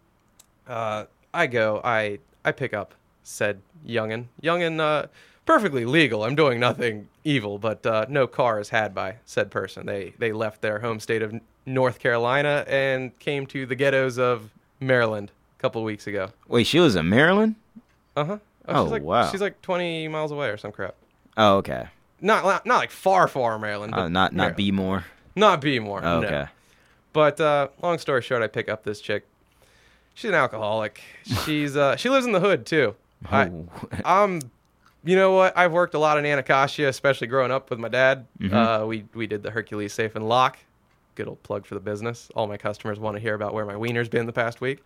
I pick up said youngin'. Youngin', perfectly legal. I'm doing nothing evil, but no car is had by said person. They left their home state of North Carolina and came to the ghettos of Maryland a couple of weeks ago. Wait, she was in Maryland? Uh-huh. Oh, she's like, wow. She's like 20 miles away or some crap. Oh, okay. Not like far Maryland. But Not Maryland. B-more? Not Bmore. Oh, no. okay. But long story short, I pick up this chick. She's an alcoholic. She lives in the hood too. Oh. You know what? I've worked a lot in Anacostia, especially growing up with my dad. Mhm. We did the Hercules Safe and Lock. Good old plug for the business. All my customers want to hear about where my wiener's been the past week.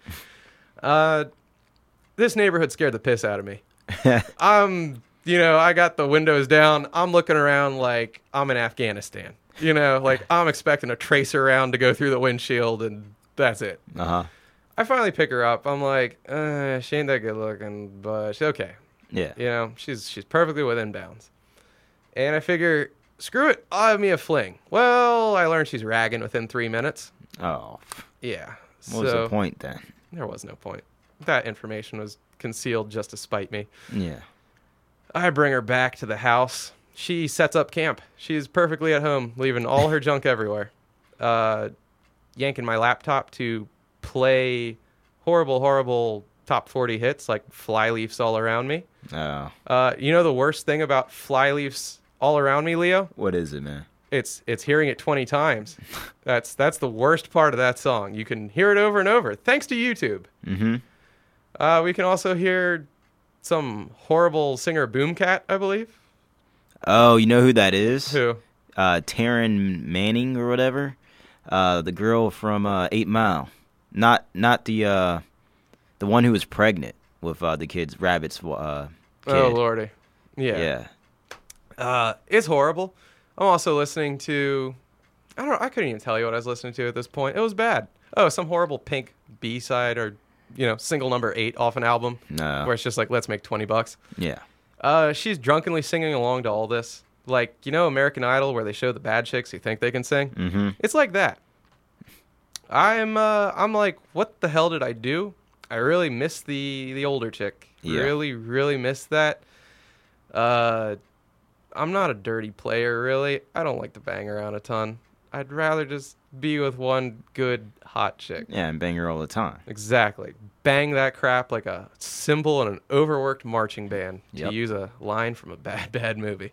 This neighborhood scared the piss out of me. I got the windows down. I'm looking around like I'm in Afghanistan. Like I'm expecting a tracer round to go through the windshield, and that's it. Uh-huh. I finally pick her up. I'm like, she ain't that good looking, but she's okay. Yeah. She's perfectly within bounds. And I figure, screw it, I'll have me a fling. Well, I learned she's ragging within 3 minutes. Oh. Yeah. What was the point then? There was no point. That information was concealed just to spite me. Yeah. I bring her back to the house. She sets up camp. She's perfectly at home, leaving all her junk everywhere. Yanking my laptop to play horrible top 40 hits like Flyleafs All Around Me. Oh. The worst thing about Flyleafs All Around Me, Leo? What is it, man? It's hearing it 20 times. That's the worst part of that song. You can hear it over and over, thanks to YouTube. Mm-hmm. We can also hear some horrible singer Boomcat, I believe. Oh, you know who that is? Who? Taryn Manning or whatever. The girl from 8 Mile. Not the one who was pregnant with the kid's rabbit's kid. Oh, Lordy. Yeah. It's horrible. I'm also listening to... I couldn't even tell you what I was listening to at this point. It was bad. Oh, some horrible Pink B-side or, single number 8 off an album. No. Where it's just like, let's make $20. Yeah. She's drunkenly singing along to all this. Like, American Idol where they show the bad chicks who think they can sing? Mm-hmm. It's like that. I'm like, what the hell did I do? I really miss the older chick. Yeah. Really miss that. I'm not a dirty player, really. I don't like to bang around a ton. I'd rather just be with one good, hot chick. Yeah, and bang her all the time. Exactly. Bang that crap like a cymbal in an overworked marching band, to Yep. use a line from a bad movie.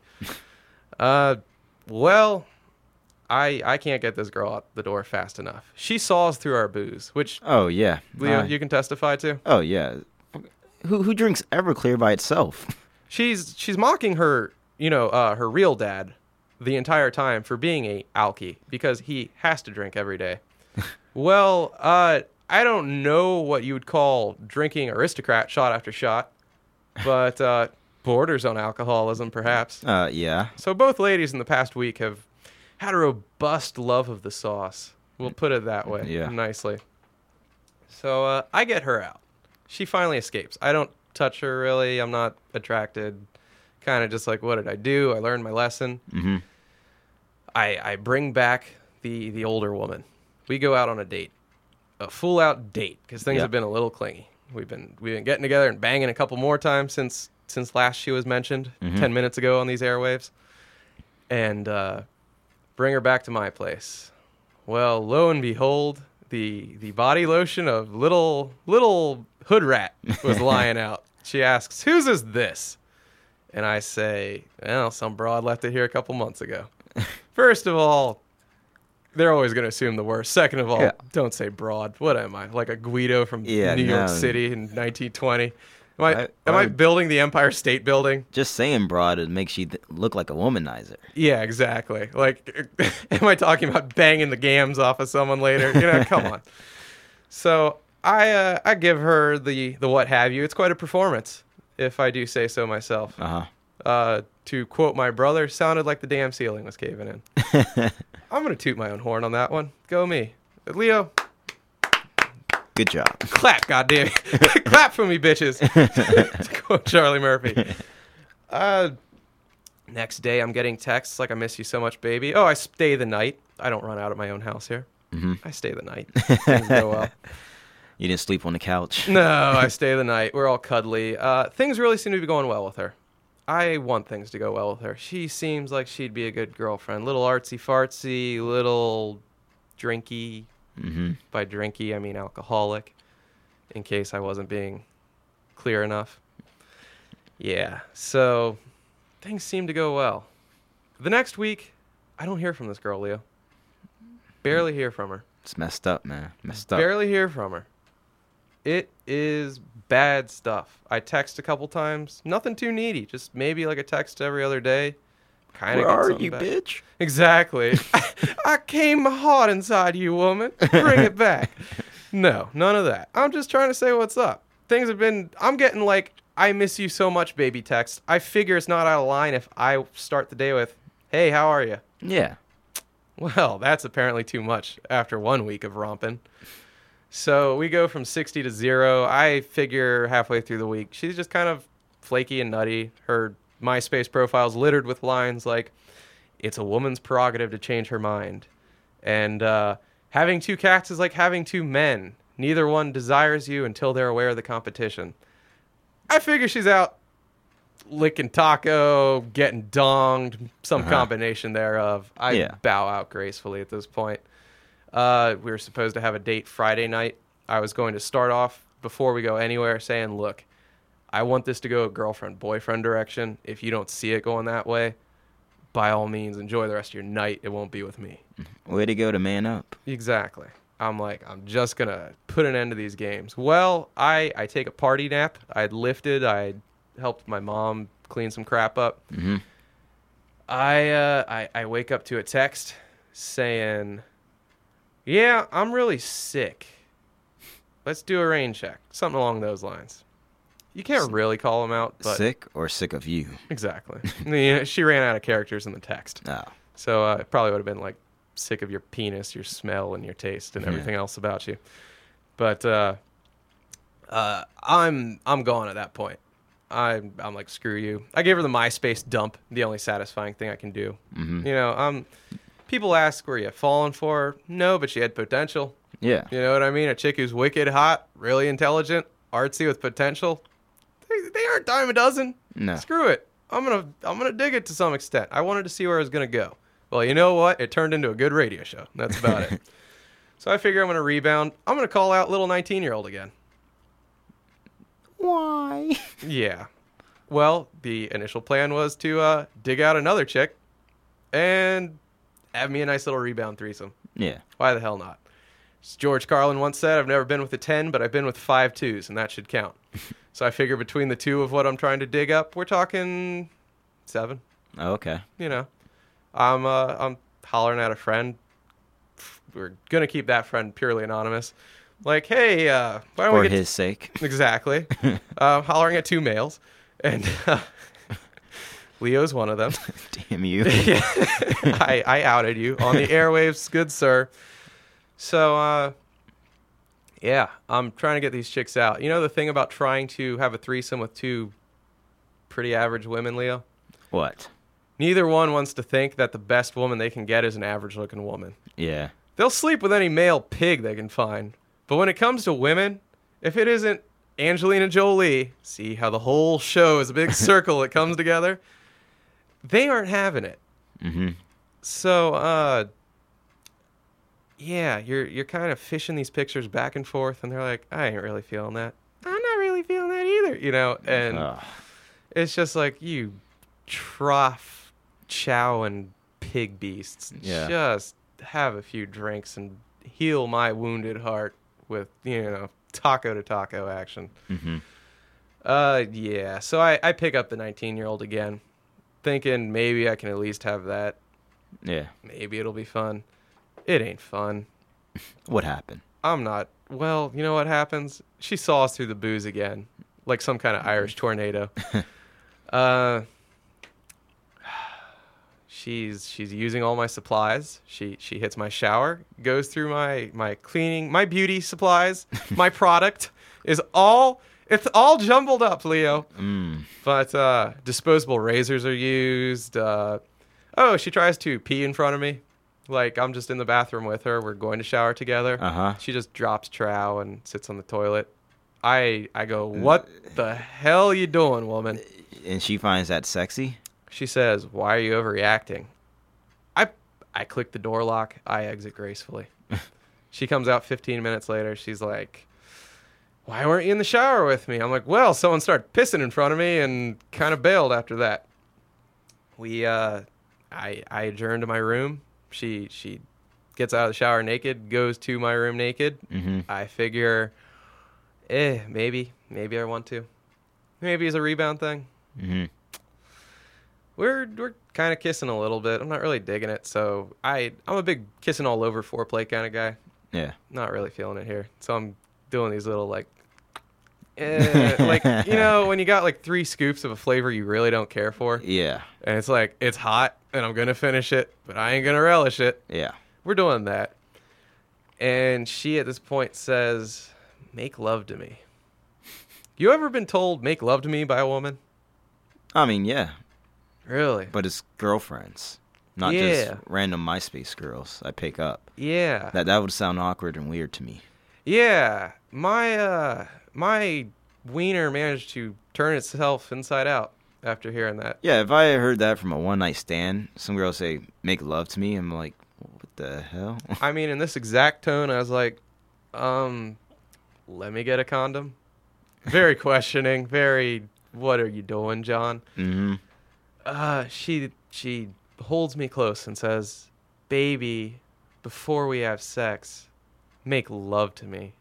Well, I can't get this girl out the door fast enough. She saws through our booze, which, Oh, yeah. Leo, you can testify to. Oh, yeah. Who drinks Everclear by itself? She's mocking her, her real dad the entire time for being a alky because he has to drink every day. Well, I don't know what you would call drinking aristocrat shot after shot, but borders on alcoholism, perhaps. Yeah. So both ladies in the past week have had a robust love of the sauce. We'll put it that way, Yeah. nicely. So I get her out. She finally escapes. I don't touch her really. I'm not attracted. Kind of just like, what did I do? I learned my lesson. Mm-hmm. I bring back the older woman. We go out on a date, a full out date, because things have been a little clingy. We've been getting together and banging a couple more times since last she was mentioned 10 minutes ago on these airwaves, and bring her back to my place. Well, lo and behold, the body lotion of little hood rat was lying out. She asks, "Whose is this?" And I say, "Well, some broad left it here a couple months ago." First of all, they're always going to assume the worst. Second of all, don't say broad. What am I? Like a Guido from New York City in 1920? Am I building the Empire State Building? Just saying broad, it makes you look like a womanizer. Yeah, exactly. Like, am I talking about banging the gams off of someone later? You know, come on. So I give her the what have you. It's quite a performance, if I do say so myself. To quote my brother, sounded like the damn ceiling was caving in. I'm going to toot my own horn on that one. Go me. Leo. Good job. Clap, goddamn. Clap for me, bitches. To quote Charlie Murphy. Next day, I'm getting texts like, "I miss you so much, baby." Oh, I stay the night. I don't run out at my own house here. I stay the night. Things go well. You didn't sleep on the couch? No, I stay the night. We're all cuddly. Things really seem to be going well with her. I want things to go well with her. She seems like she'd be a good girlfriend. Little artsy-fartsy, little drinky. By drinky, I mean alcoholic, in case I wasn't being clear enough. Yeah, so things seem to go well. The next week, I don't hear from this girl, Leo. Barely hear from her. It's messed up, man. Messed up. Barely hear from her. It is bad stuff. I text a couple times. Nothing too needy. Just maybe like a text every other day. Where are you, bitch? Exactly. I came hot inside you, woman. Bring it back. No, none of that. I'm just trying to say what's up. Things have been... I'm getting like, "I miss you so much, baby" text. I figure it's not out of line if I start the day with, "Hey, how are you?" Yeah. Well, that's apparently too much after 1 week of romping. So we go from 60 to 0. I figure halfway through the week, she's just kind of flaky and nutty. Her MySpace profile's littered with lines like, "It's a woman's prerogative to change her mind." And "Having two cats is like having two men. Neither one desires you until they're aware of the competition." I figure she's out licking taco, getting donged, some combination thereof. I bow out gracefully at this point. We were supposed to have a date Friday night. I was going to start off, before we go anywhere, saying, "Look, I want this to go girlfriend-boyfriend direction. If you don't see it going that way, by all means, enjoy the rest of your night. It won't be with me." Way to go to man up. Exactly. I'm like, I'm just going to put an end to these games. Well, I take a party nap. I'd lifted. I helped my mom clean some crap up. I wake up to a text saying, "Yeah, I'm really sick. Let's do a rain check." Something along those lines. You can't really call them out, but... Sick or sick of you? Exactly. She ran out of characters in the text. Oh. So it probably would have been like, "Sick of your penis, your smell, and your taste, and everything else about you." But I'm gone at that point. I'm like, screw you. I gave her the MySpace dump, the only satisfying thing I can do. You know, people ask, "Were you falling for her?" No, but she had potential. Yeah. You know what I mean? A chick who's wicked hot, really intelligent, artsy with potential. They aren't a dime a dozen. No. Screw it. I'm gonna dig it to some extent. I wanted to see where I was gonna go. Well, you know what? It turned into a good radio show. That's about it. So I figure I'm gonna rebound. I'm gonna call out little 19-year-old again. Why? Yeah. Well, the initial plan was to dig out another chick and have me a nice little rebound threesome. Yeah. Why the hell not? As George Carlin once said, "I've never been with a 10, but I've been with 5 2s, and that should count." So I figure between the two of what I'm trying to dig up, we're talking 7. Oh, okay. You know, I'm hollering at a friend. We're gonna keep that friend purely anonymous. Like, "Hey, why don't For we get his sake. Exactly. Hollering at 2 males, and Leo's one of them. Damn you. I outed you on the airwaves, good sir. So Yeah, I'm trying to get these chicks out. You know the thing about trying to have a threesome with two pretty average women, Leo? What? Neither one wants to think that the best woman they can get is an average-looking woman. Yeah. They'll sleep with any male pig they can find. But when it comes to women, if it isn't Angelina Jolie, see how the whole show is a big circle that comes together, they aren't having it. Mm-hmm. So, yeah, you're kind of fishing these pictures back and forth, and they're like, I ain't really feeling that. I'm not really feeling that either, you know? And it's just like, you trough chow and pig beasts. Yeah. Just have a few drinks and heal my wounded heart with, you know, taco to taco action. Mm-hmm. Yeah, so I pick up the 19-year-old again, thinking maybe I can at least have that. Yeah. Maybe it'll be fun. It ain't fun. What happened? I'm not. Well, you know what happens? She saws through the booze again, like some kind of Irish tornado. She's using all my supplies. She hits my shower, goes through my cleaning, my beauty supplies, my product is all. It's all jumbled up, Leo. But disposable razors are used. She tries to pee in front of me. Like, I'm just in the bathroom with her. We're going to shower together. Uh-huh. She just drops trow and sits on the toilet. I go, what the hell you doing, woman? And she finds that sexy? She says, why are you overreacting? I click the door lock. I exit gracefully. She comes out 15 minutes later. She's like, why weren't you in the shower with me? I'm like, well, someone started pissing in front of me and kind of bailed after that. I adjourn to my room. She gets out of the shower naked, goes to my room naked. Mm-hmm. I figure, maybe I want to. Maybe it's a rebound thing. Mm-hmm. We're kind of kissing a little bit. I'm not really digging it, so I'm a big kissing all over foreplay kind of guy. Yeah. Not really feeling it here, so I'm doing these little like you know, when you got like 3 scoops of a flavor you really don't care for. Yeah. And it's like, it's hot, and I'm going to finish it, but I ain't going to relish it. Yeah. We're doing that. And she, at this point, says, make love to me. You ever been told, make love to me by a woman? I mean, yeah. Really? But it's girlfriends, not just random MySpace girls I pick up. Yeah. That would sound awkward and weird to me. Yeah. My wiener managed to turn itself inside out after hearing that. Yeah, if I heard that from a one-night stand, some girl say, make love to me, I'm like, what the hell? I mean, in this exact tone, I was like, let me get a condom. Very questioning, very, what are you doing, John? Mm-hmm. She holds me close and says, baby, before we have sex, make love to me.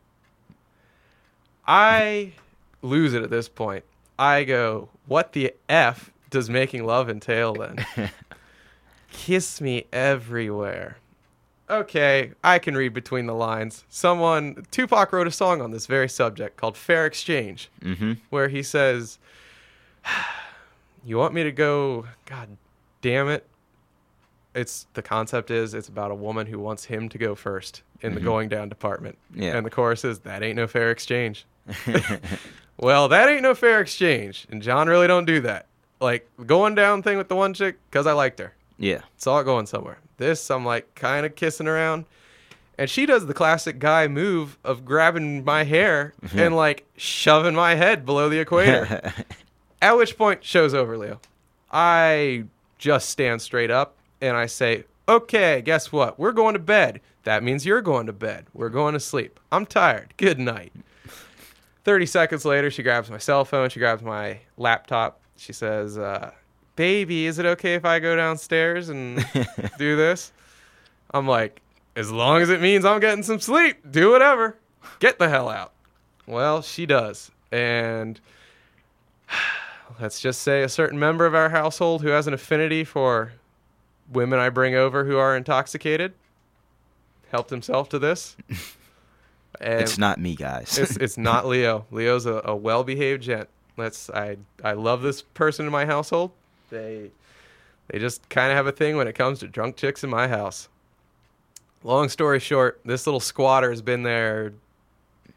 I lose it at this point. I go, what the F does making love entail then? Kiss me everywhere. Okay, I can read between the lines. Tupac wrote a song on this very subject called Fair Exchange, where he says, you want me to go, God damn it. The concept is it's about a woman who wants him to go first in the going down department. Yeah. And the chorus is, that ain't no fair exchange. Well, that ain't no fair exchange. And John really don't do that. Like, going down thing with the one chick, because I liked her. Yeah. Saw it going somewhere. This, I'm like kind of kissing around. And she does the classic guy move of grabbing my hair and like shoving my head below the equator. At which point, show's over, Leo. I just stand straight up and I say, okay, guess what? We're going to bed. That means you're going to bed. We're going to sleep. I'm tired. Good night. 30 seconds later, she grabs my cell phone. She grabs my laptop. She says, baby, is it okay if I go downstairs and do this? I'm like, as long as it means I'm getting some sleep, do whatever. Get the hell out. Well, she does. And let's just say a certain member of our household who has an affinity for women I bring over who are intoxicated helped himself to this. And it's not me, guys. it's not Leo. Leo's a well-behaved gent. I love this person in my household. They just kind of have a thing when it comes to drunk chicks in my house. Long story short, this little squatter has been there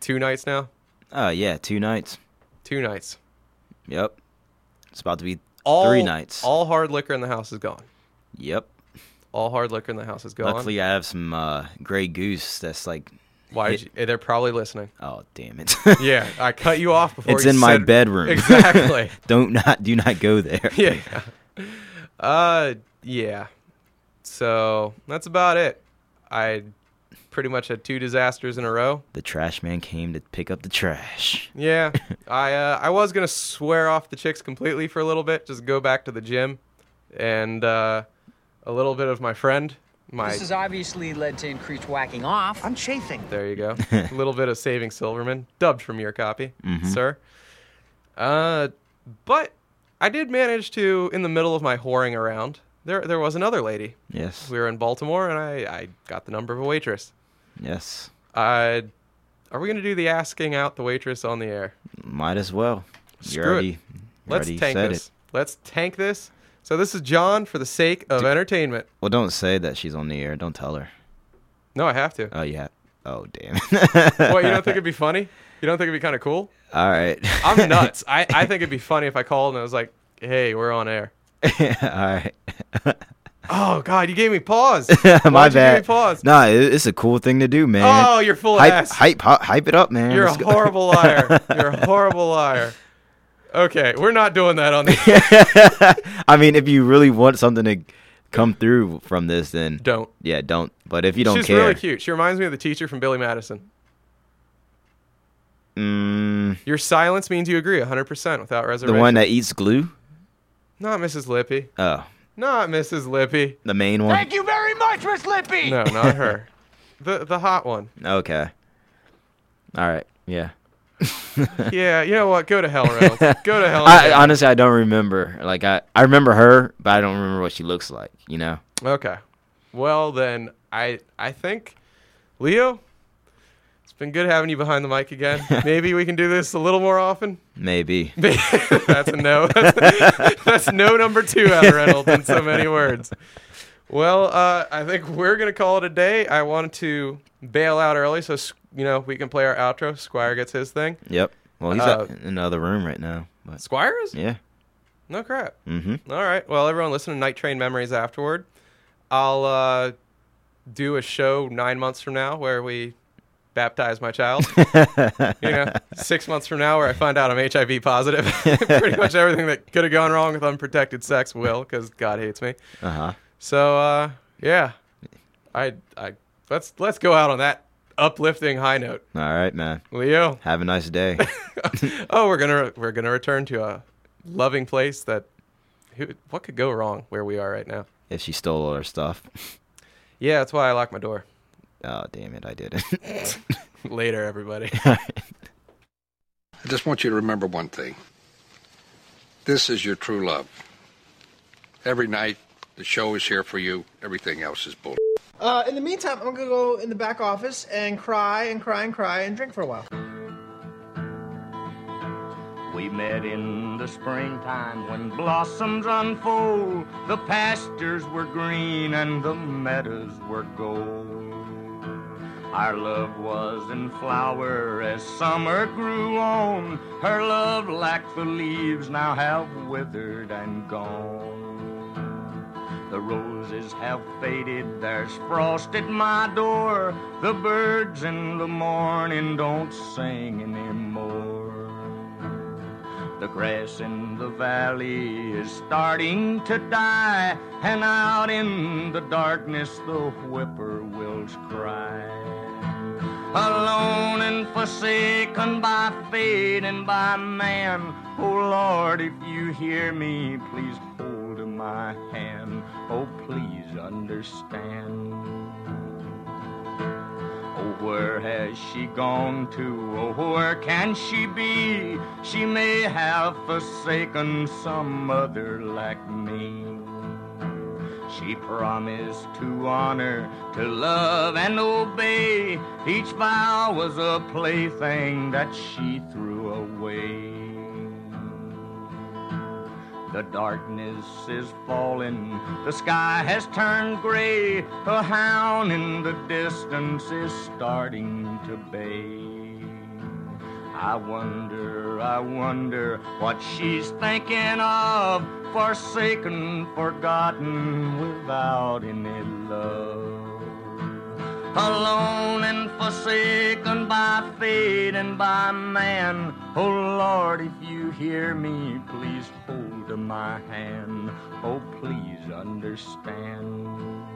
2 nights now? Yeah, 2 nights. 2 nights. Yep. It's about to be All 3 nights. All hard liquor in the house is gone. Yep. All hard liquor in the house is gone. Luckily, I have some Grey Goose that's like... Why did you, they're probably listening. Oh, damn it. Yeah, I cut you off before It's you in my said- bedroom. Exactly. Do not go there. Yeah. Yeah. So that's about it. I pretty much had 2 disasters in a row. The trash man came to pick up the trash. Yeah. I was gonna swear off the chicks completely for a little bit, just go back to the gym, and a little bit of my friend. This has obviously led to increased whacking off. I'm chafing. There you go. A little bit of Saving Silverman, dubbed from your copy, sir. But I did manage to, in the middle of my whoring around, there was another lady. Yes. We were in Baltimore, and I got the number of a waitress. Yes. Are we going to do the asking out the waitress on the air? Might as well. Screw it. Let's tank this. Let's tank this. So this is John for the sake of entertainment. Well, don't say that she's on the air. Don't tell her. No, I have to. Oh, yeah. Oh, damn. What, you don't think it'd be funny? You don't think it'd be kind of cool? All right. I'm nuts. I think it'd be funny if I called and I was like, hey, we're on air. All right. Oh, God, you gave me pause. My Why'd you bad. give me pause? Nah, it's a cool thing to do, man. Oh, you're full of ass. Hype it up, man. You're Let's a go. horrible liar. You're a horrible liar. Okay, we're not doing that on the I mean, if you really want something to come through from this, then Don't. Yeah, don't. But if you don't She's care, really cute. She reminds me of the teacher from Billy Madison. Your silence means you agree 100% without reservation. the one that eats glue. Not Mrs. Lippy. Oh, Not Mrs. Lippy. the main one. Thank you very much, Miss Lippy. No, not her. The hot one. Okay. All right. Yeah. Yeah, you know what? Go to hell, Reynolds. Go to hell. Honestly, I don't remember. Like I remember her, but I don't remember what she looks like. You know. Okay. Well, then I think, Leo, it's been good having you behind the mic again. Maybe we can do this a little more often. Maybe. That's a no. That's no number 2 out of Reynolds in so many words. Well, I think we're going to call it a day. I wanted to bail out early so, we can play our outro. Squire gets his thing. Yep. Well, he's in the other room right now. But Squire is? yeah. No crap. Mm-hmm. All right. Well, everyone listen to Night Train Memories afterward. I'll do a show 9 months from now where we baptize my child. 6 months from now where I find out I'm HIV positive. Pretty much everything that could have gone wrong with unprotected sex will, because God hates me. Uh-huh. So, yeah. Let's go out on that uplifting high note. All right, man. Leo. Have a nice day. Oh, we're gonna return to a loving place that what could go wrong where we are right now? If she stole all her stuff. Yeah, that's why I locked my door. Oh, damn it, I didn't. Later, everybody. I just want you to remember one thing. This is your true love. Every night, the show is here for you. Everything else is bull. In the meantime, I'm gonna go in the back office and cry and cry and cry and drink for a while. We met in the springtime when blossoms unfold. The pastures were green and the meadows were gold. Our love was in flower as summer grew on. Her love, like the leaves, now have withered and gone. The roses have faded, there's frost at my door. The birds in the morning don't sing anymore. The grass in the valley is starting to die, and out in the darkness the whippoorwills cry. Alone and forsaken by fate and by man, oh Lord, if you hear me, please hold my hand. Oh, please understand. Oh, where has she gone to? Oh, where can she be? She may have forsaken some other like me. She promised to honor, to love and obey. Each vow was a plaything that she threw away. The darkness is falling, the sky has turned gray. A hound in the distance is starting to bay. I wonder what she's thinking of, forsaken, forgotten, without any love. Alone and forsaken by fate and by man. Oh Lord, if you hear me, please hold my hand. Oh, please understand.